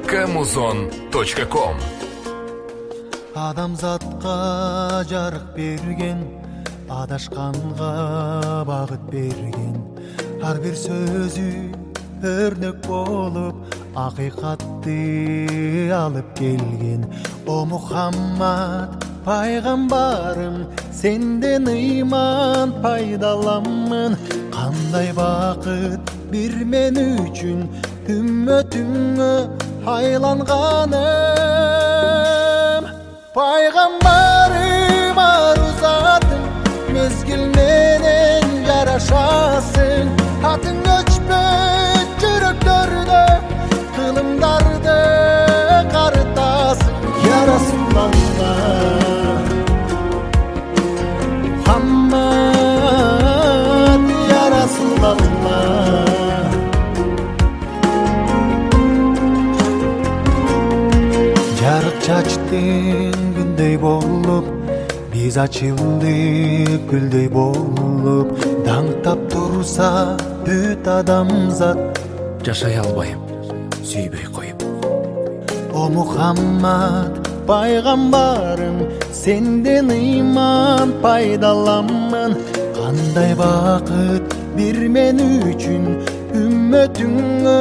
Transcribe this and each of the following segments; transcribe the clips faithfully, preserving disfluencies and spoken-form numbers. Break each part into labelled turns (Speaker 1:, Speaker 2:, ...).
Speaker 1: кэмузон точка ком.
Speaker 2: Адамзатқа жарық берген, адашқанға бағыт берген, ар бір сөзі өрнек болып, ақиқатты алып келген. О Мұхаммад пайғамбарым, сенден иман пайдаламын. Қандай бақыт бір мен үшін, үмметіңе айланғаным. Пайғамбарым арузатың, мезгілменен жарашасың. Атың өчпөт жүректерде, қылымдарды қарытасың. Я Расулаллах, Мұхаммад, я Расулаллах. Жарық чачтың күндей болып, біз açıldık гүлдей болып, даңқтап тұрса бүт адамзат,
Speaker 3: жашай албайым сүйбей қойып.
Speaker 2: О Мұхаммад пайғамбарым, сенден иман пайдаламын. Қандай бақыт бір мен үшін, үмметіңе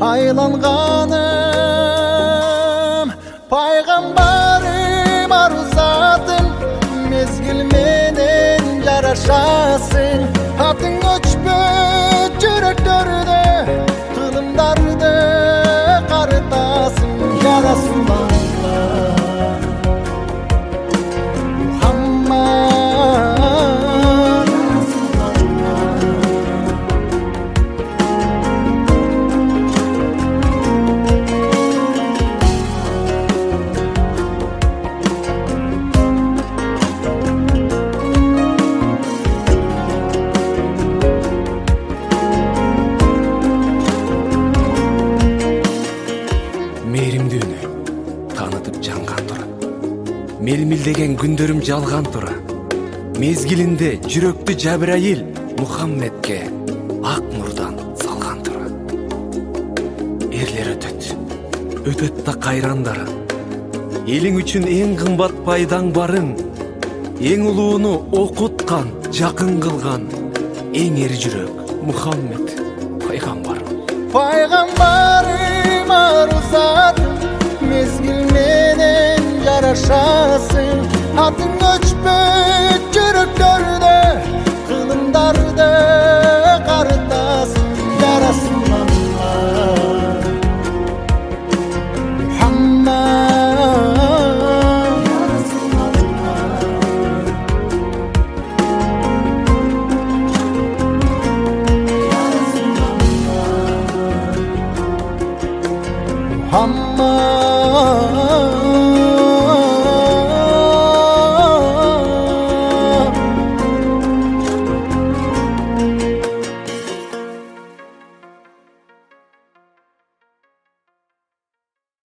Speaker 2: айланғаным. Пайғамбарым арузатым, мезгілменен жарашасың. Атың өчпөт жүректерде, қылымдарды қарытасың. Я Расулаллах, Мұхаммад, я Расулаллах.
Speaker 3: Мейірімдүүнү танытып жаңған тұра, мелмилдеген күндөрүм жалған тұра. Мезгилинде жүрөктү Жабраил Мухаммедке ак нурдан салган тұра. Эрлер өтөт, өтөт да кайрандары. Элиң үчүн эң кымбат пайдаң барын, эң улууну окуткан, жакын кылган эң эр жүрөк Мухаммед пайгамбар.
Speaker 2: Пайғамбарым арузатым, мезгілменен жарашасың. Атың